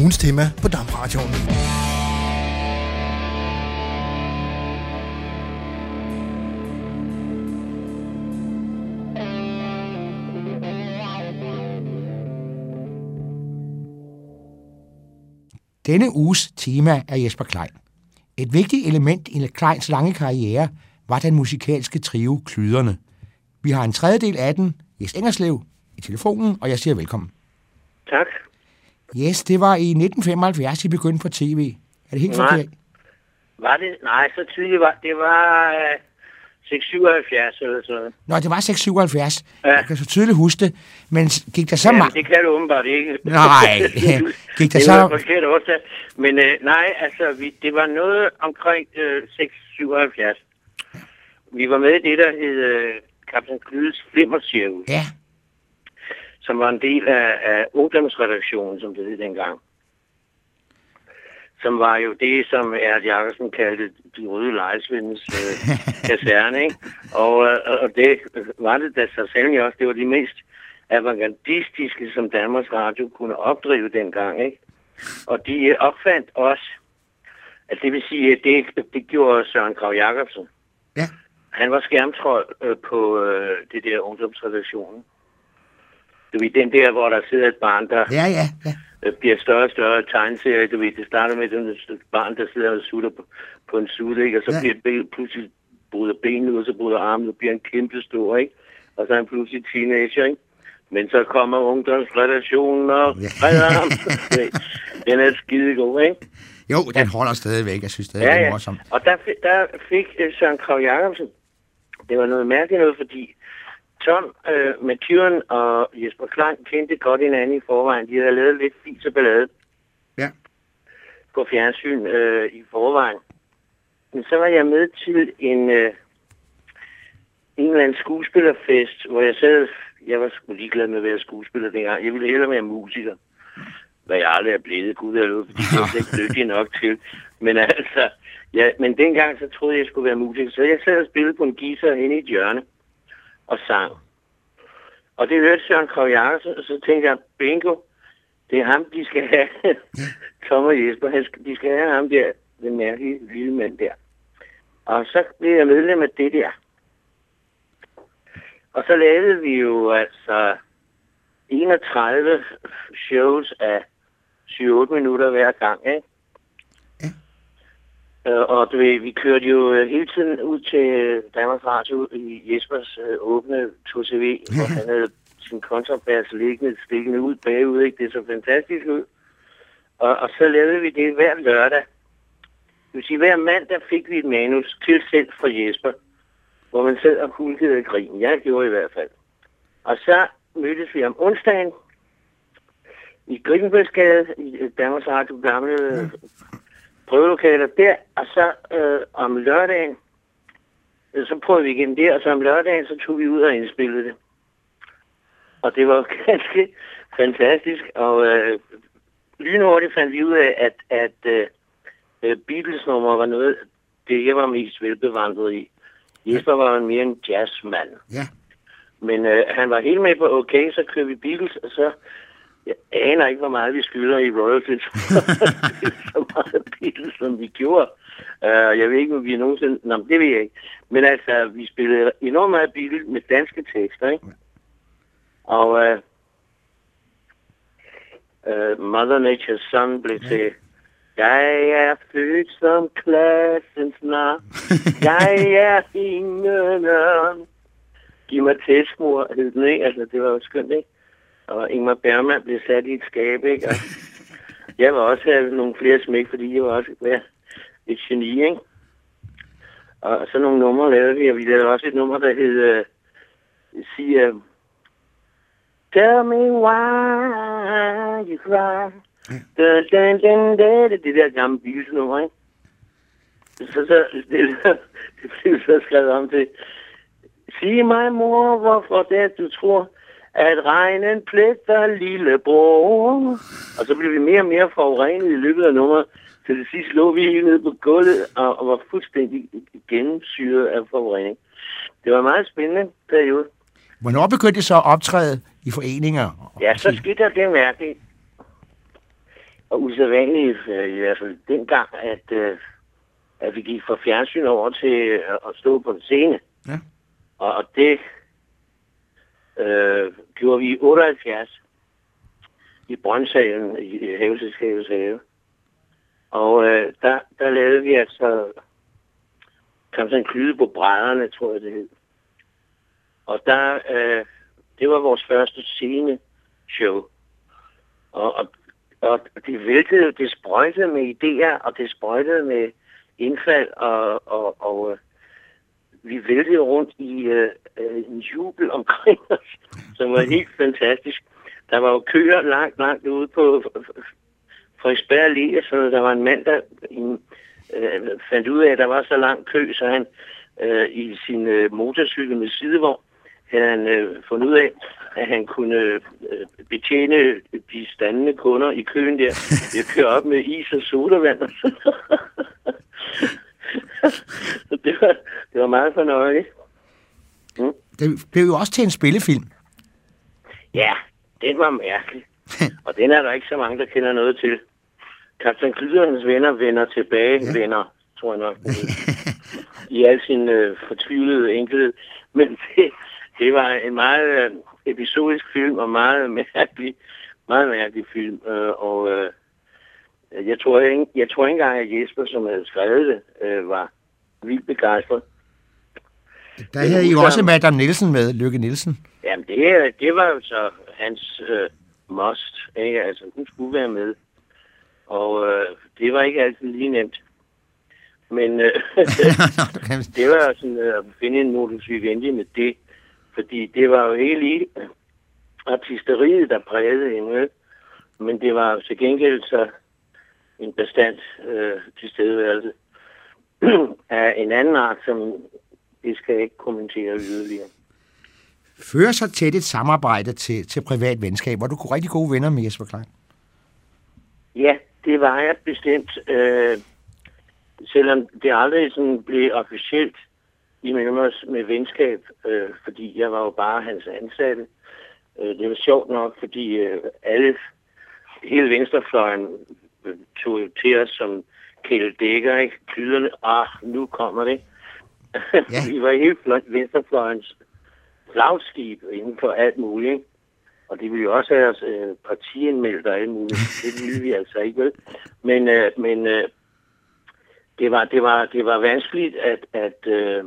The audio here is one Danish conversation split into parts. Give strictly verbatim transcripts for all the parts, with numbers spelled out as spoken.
ugens tema på DAB-radioen. Denne uges tema er Jesper Klein. Et vigtigt element i Kleins lange karriere var den musikalske trio Klyderne. Vi har en tredjedel af den, Jes Engerslev, i telefonen, og jeg siger velkommen. Tak. Jes, det var i nitten femoghalvfjerds, I begyndte på tv. Er det helt Nej. forkert? Var det? Nej, så tidligt var det. var øh, seks syvoghalvfjerds eller sådan. Nå, det var seks syvoghalvfjerds. Ja. Jeg kan så tydeligt huske det. Men gik der så Jamen, meget... det kan du åbenbart ikke. Nej, gik der det så... var forkert årsag. Men øh, nej, altså, vi, det var noget omkring øh, seks syvoghalvfjerds. Vi var med i det, der hed øh, Kaptajn Klydes Flimmercirkus. Ja. Som var en del af, af ungdomsredaktionen, som det hed dengang. Som var jo det, som Erd Jacobsen kaldte de røde lejesvindens øh, kaserne, ikke? Og, øh, og det var det da så sandelig også. Det var de mest avantgardistiske, som Danmarks Radio kunne opdrive dengang, ikke? Og de opfandt også, at det vil sige, at det, det gjorde Søren Krag Jacobsen. Ja. Han var skærmtrold øh, på øh, det der ungdomsredaktionen. Du ved, den der, hvor der sidder et barn, der... Ja, ja, ja. bliver større og større tegneserie. Du ved, det starter med et barn, der sidder og sutter på, på en sutte, ikke? Og så ja. bliver ben, pludselig bryder benet ud, og så bryder armen, og bliver en kæmpe stor, ikke? Og så er han pludselig teenager, ikke? Men så kommer ungdomsredaktionen og redder ham. Den er skidegod, ikke? Jo, den holder stadigvæk. Jeg synes, det er ja, lidt ja. morsomt. Og der, der fik Søren Krag Jacobsen, det var noget mærkeligt noget, fordi Tom øh, McEwan og Jesper Klein kendte godt hinanden i forvejen. De havde lavet lidt fis og ballade ja. på fjernsyn øh, i forvejen. Men så var jeg med til en, øh, en eller anden skuespillerfest, hvor jeg sad... Jeg var sgu ligeglad med at være skuespiller dengang. Jeg ville hellere være musiker. Hvad jeg aldrig er blevet. Gud er det, fordi jeg er ikke dygtig nok til. Men altså... Ja, men dengang så troede jeg, jeg skulle være musiker. Så jeg sad og spillede på en guitar inde i et hjørne og sang. Og det hørte Søren Krag Jacobsen, og så tænkte jeg, bingo, det er ham, de skal have. Tom og Jesper, de skal have ham der, den mærkelige lille mand der. Og så blev jeg medlem af det der. Og så lavede vi jo altså enogtredive shows af syv otte minutter hver gang, ikke? Og du ved, vi kørte jo hele tiden ud til Danmarks Radio i Jespers øh, åbne to C V, hvor han havde sin kontrabas liggende, stikkende ud bagud, ikke? Det så fantastisk ud. Og, og så lavede vi det hver lørdag. Det vil sige, hver mandag fik vi et manus til selv for Jesper, hvor man sad og hulkede af grin. Jeg gjorde i hvert fald. Og så mødtes vi om onsdagen i Griffenfeldsgade, i Danmarks Radio gamle... Mm. prøvelokaler der, og så øh, om lørdagen, øh, så prøvede vi igen der, og så om lørdagen, så tog vi ud og indspillede det. Og det var ganske fantastisk, og øh, lynhurtigt fandt vi ud af, at, at øh, Beatles-nummer var noget, det jeg var mest velbevandret i. Jesper var mere en jazzmand. Ja. Men øh, han var helt med på, okay, så kørte vi Beatles, og så jeg aner ikke, hvor meget vi skylder i royalties. Så meget Beatles, som vi gjorde. Uh, jeg ved ikke, om vi nogensinde... Nå, det ved jeg ikke. Men altså, vi spillede enormt meget Beatles med danske tekster, ikke? Og uh, uh, Mother Nature's Son blev til... Jeg er født som klassens nar. Jeg er himlen. Giv mig tæskmor, hed den, ikke? Altså, det var jo skønt, ikke? Og Ingmar Bergman blev sat i et skab, ikke? Og jeg var også have nogle flere smæk, fordi jeg var også ja, et geni, ikke? Og så nogle numre lavede vi, og vi lavede også et nummer, der hed... Uh, siger... Tell me why you cry. Dun, dun, dun, dun, det der gamle Beatles-nummer, ikke? Så, så det, det blev så skrevet om til... Sig mig, mor, hvorfor det, du tror... at regnen pletter lillebror. Og så blev vi mere og mere forurenet i løbet af nummeret. Til det sidste lå vi helt nede på gulvet og, og var fuldstændig gennemsyret af forurening. Det var en meget spændende periode. Hvornår begyndte det så at optræde i foreninger? Ja, så skete der det mærkeligt, og usædvanligt, øh, i hvert fald dengang, at, øh, at vi gik fra fjernsyn over til øh, at stå på en scene. Ja. Og, og det øh, gjorde vi i otteoghalvfjerds i Brøndsalen i Haveselskabets Have. Og øh, der, der lavede vi altså kom sådan en klyde på brædderne, tror jeg det hed. Og der, øh, det var vores første scene-show. Og, og, og det væltede, det sprøjtede med idéer, og det sprøjtede med indfald, og, og, og øh, vi væltede rundt i øh, en jubel omkring os, som var helt fantastisk. Der var jo køer langt, langt ude på Frederiksberg Allé, så der var en mand, der øh, fandt ud af, at der var så lang kø, så han øh, i sin øh, motorcykel med sidevogn havde han øh, fundet ud af, at han kunne øh, betjene de standende kunder i køen der. Jeg kører op med is og sodavand. Så det var, det var meget fornøjeligt. Mm. Det blev jo også til en spillefilm. Ja, den var mærkelig. Og den er der ikke så mange, der kender noget til. Kaptajn Klyder og hans venner vender tilbage, ja. venner, tror jeg nok. I al sin øh, fortvivlede enkelhed. Men det, det var en meget øh, episodisk film, og meget mærkelig, meget mærkelig film. Øh, og øh, jeg, tror ikke, jeg tror ikke engang, at Jesper, som havde skrevet det, øh, var vildt begejstret. Der havde I jo også Madame Nielsen med, Lykke Nielsen. Jamen, det, det var jo så hans øh, must, ikke? Altså, hun skulle være med. Og øh, det var ikke altid lige nemt. Men øh, det var sådan øh, at finde en modus vivendi med det. Fordi det var jo helt lige artisteriet, der prægede hende. Men det var jo til gengæld så en bestand øh, tilstedeværelse af en anden art, som det skal jeg ikke kommentere yderligere. Fører så tæt et samarbejde til, til privat venskab, hvor du kunne rigtig gode venner med Jesper Klein? Ja, det var jeg bestemt. Øh, selvom det aldrig sådan blev officielt imellem os med venskab, øh, fordi jeg var jo bare hans ansatte. Øh, det var sjovt nok, fordi øh, alle, hele venstrefløjen øh, tog til os som Kjeld Dækker, ikke? Klyderne, ah, nu kommer det. Ja. Vi var helt venstrefløjens flagskib inden for alt muligt, ikke? Og det ville jo også have os øh, partiindmeldt og alt muligt. Det ville vi altså ikke, vel? Men, øh, men øh, det, var, det, var, det var vanskeligt at, at, øh,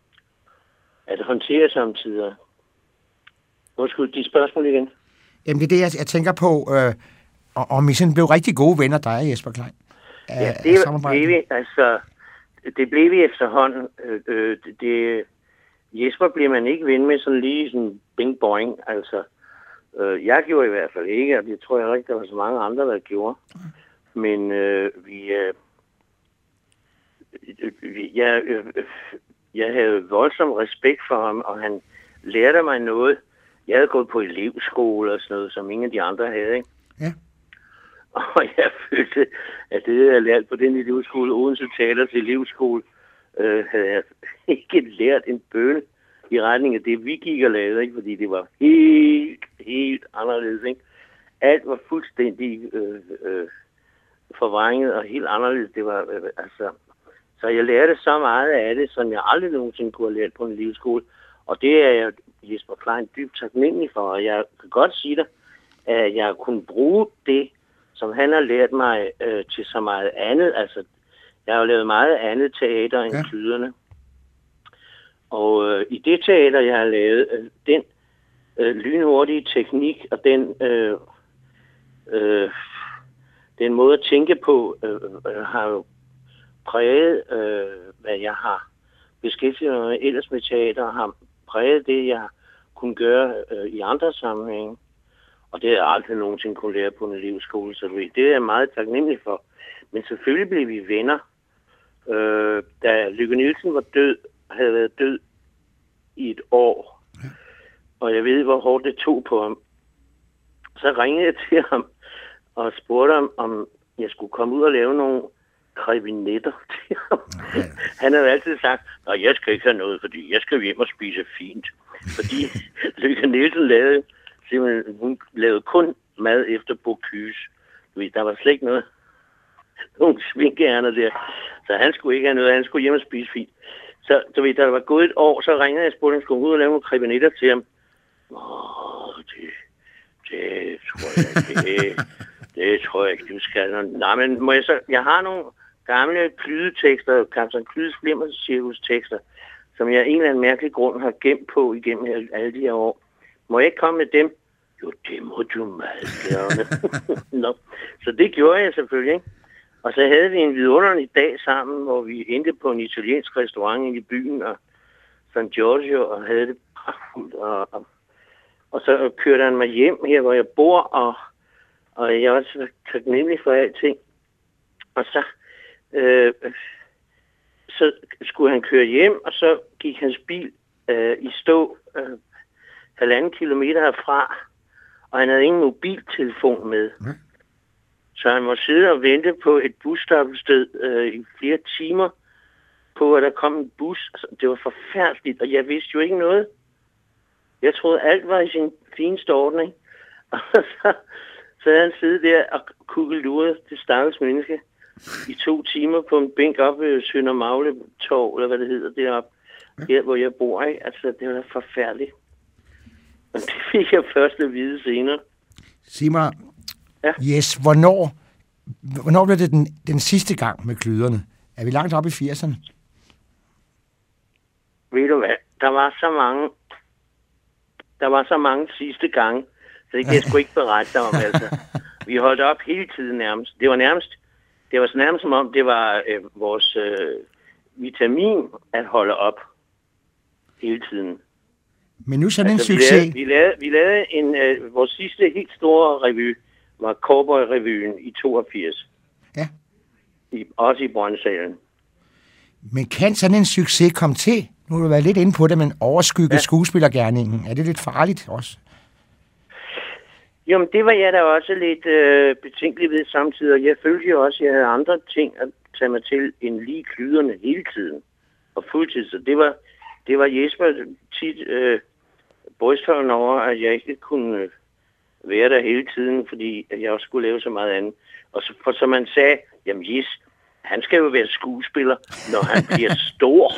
at håndtere samtidig. Undskyld, de spørgsmål igen? Jamen, det er det, jeg, jeg tænker på, øh, om I sådan blev rigtig gode venner, dig og Jesper Klein. Af, ja, det blev vi, altså, det blev vi efterhånden. Øh, øh, det, Jesper blev man ikke ven med sådan lige sådan bing-boing, altså. Øh, jeg gjorde i hvert fald ikke, og det tror jeg ikke, der var så mange andre, der gjorde. Men øh, vi, øh, vi jeg, øh, jeg havde voldsom respekt for ham, og han lærte mig noget. Jeg havde gået på elevskole og sådan noget, som ingen af de andre havde, ikke? Ja. Og jeg følte, at det, jeg havde lært på den elevskole, Odense Teaters elevskole, øh, havde jeg ikke lært en bønne i retning af det, vi gik og lavede, ikke? Fordi det var helt, helt anderledes, ikke? Alt var fuldstændig øh, øh, forvrænget og helt anderledes. Det var, øh, altså... Så jeg lærte så meget af det, som jeg aldrig nogensinde kunne have lært på en elevskole. Og det er jeg, Jesper Klein, dybt taknemmelig for. Og jeg kan godt sige dig, at jeg kunne bruge det, som han har lært mig, øh, til så meget andet. Altså, jeg har jo lavet meget andet teater end ja. Klyderne. Og øh, i det teater, jeg har lavet, øh, den øh, lynhurtige teknik og den, øh, øh, den måde at tænke på, øh, øh, har jo præget, øh, hvad jeg har beskæftiget mig med ellers med teater, har præget det, jeg kunne gøre øh, i andre sammenhænge. Og det har jeg aldrig nogensinde kunne lære på en elevskole, så det er jeg meget taknemmelig for. Men selvfølgelig blev vi venner. Øh, da Lykke Nielsen var død, havde været død i et år, ja. Og jeg ved, hvor hårdt det tog på ham. Så ringede jeg til ham og spurgte ham, om jeg skulle komme ud og lave nogle krebinetter til ham. Ja. Han havde altid sagt, at jeg skal ikke have noget, fordi jeg skal hjem og spise fint. Fordi Lykke Nielsen lavede, simpelthen, hun lavede kun mad efter Bocuse. Du ved, der var slet ikke noget. Nogle svinkærner der. Så han skulle ikke have noget, han skulle hjem og spise fint. Så du ved, da der var gået et år, så ringede jeg og spurgte, om han skulle ud og lave nogle krebinetter til ham. Åh, det, det tror jeg ikke, det, det tror jeg ikke, du skal. Nej, men må jeg så, jeg har nogle gamle klydetekster, Kaptajn Klydes Flimmercirkus-tekster, som jeg af en eller anden mærkelig grund har gemt på igennem alle de her år. Må jeg ikke komme med dem? Jo, det må du meget gerne. no. Så det gjorde jeg selvfølgelig, ikke? Og så havde vi en vidunderlig dag sammen, hvor vi endte på en italiensk restaurant i byen, og San Giorgio, og havde det pragtfuldt. Og, og, og så kørte han mig hjem her, hvor jeg bor, og, og jeg var så taknemmelig for alting. Og så, øh, så skulle han køre hjem, og så gik hans bil øh, i stå øh, halvanden kilometer herfra, og han havde ingen mobiltelefon med. Mm. Så han må sidde og vente på et busstoppested øh, i flere timer på, at der kom en bus. Altså, det var forfærdeligt, og jeg vidste jo ikke noget. Jeg troede, alt var i sin fineste ordning. Og så, så havde han siddet der og kukkeluret det stakkels menneske i to timer på en bænk op ved Sønder Magle Torv, eller hvad det hedder, deroppe, her hvor jeg bor. Ikke? Altså, det var da forfærdeligt. Men det fik jeg først at vide senere. Sig mig, ja. Yes, hvornår, hvornår blev det den, den sidste gang med klyderne? Er vi langt op i firserne? Ved du hvad, der var så mange, der var så mange sidste gange, så det kan jeg sgu ikke berette om, altså. Vi holdt op hele tiden nærmest. Det var nærmest, det var så nærmest som om, det var øh, vores øh, vitamin at holde op hele tiden. Men nu sådan altså, en succes. Vi lavede, vi lavede, vi lavede en, øh, vores sidste helt store revy, var Cowboy-revyen i toogfirs. Ja. I, også i Brøndsalen. Men kan sådan en succes komme til? Nu har du været lidt inde på det, men overskygge ja. skuespillergerningen. Er det lidt farligt også? Jo, men det var jeg da også lidt øh, betænkelig ved samtidig. Jeg følte jo også, at jeg havde andre ting at tage mig til end lige klyderne hele tiden. Og fuldtid. Så det var, det var Jesper tit øh, brystholden over, at jeg ikke kunne øh, være der hele tiden, fordi jeg også skulle lave så meget andet. Og så, for som man sagde, jamen Jes, han skal jo være skuespiller, når han bliver stor.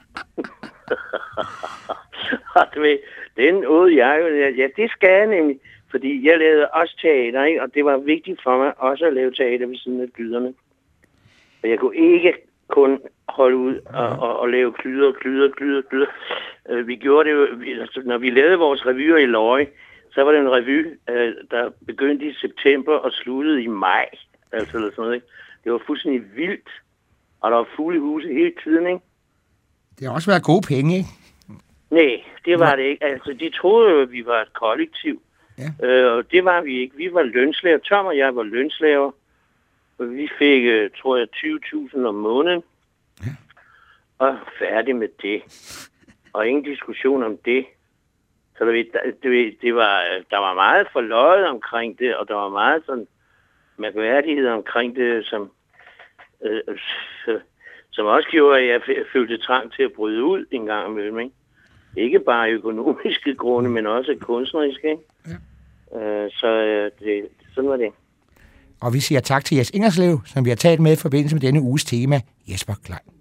Du ved, den åd jeg jo, ja, det skal jeg nemlig, fordi jeg lavede også teater, ikke? Og det var vigtigt for mig også at lave teater ved siden af klyderne. Og jeg kunne ikke kun holde ud og, og, og lave klyder, klyder, klyder, klyder. Uh, vi gjorde det jo, altså, når vi lavede vores revyer i Løje, så var det en revy, uh, der begyndte i september og sluttede i maj. Altså eller sådan noget, ikke? Det var fuldstændig vildt, og der var fugle i huset hele tiden, ikke? Det har også været gode penge, ikke? Nej, det var det ikke. Altså, de troede jo, at vi var et kollektiv. Ja. Øh, og det var vi ikke. Vi var lønslaver. Tom og jeg var lønslaver. Og vi fik, tror jeg, tyve tusind om måneden. Ja. Og færdig med det. Og ingen diskussion om det. Så det, det, det var, der var meget forløjet omkring det, og der var meget sådan mærkværdighed omkring det, som, øh, som også gjorde, at jeg følte trang til at bryde ud en gang imellem, ikke? Ikke bare økonomiske grunde, men også kunstneriske, ikke? Ja. Øh, så øh, det, sådan var det. Og vi siger tak til Jes Ingerslev, som vi har talt med i forbindelse med denne uges tema, Jesper Klein.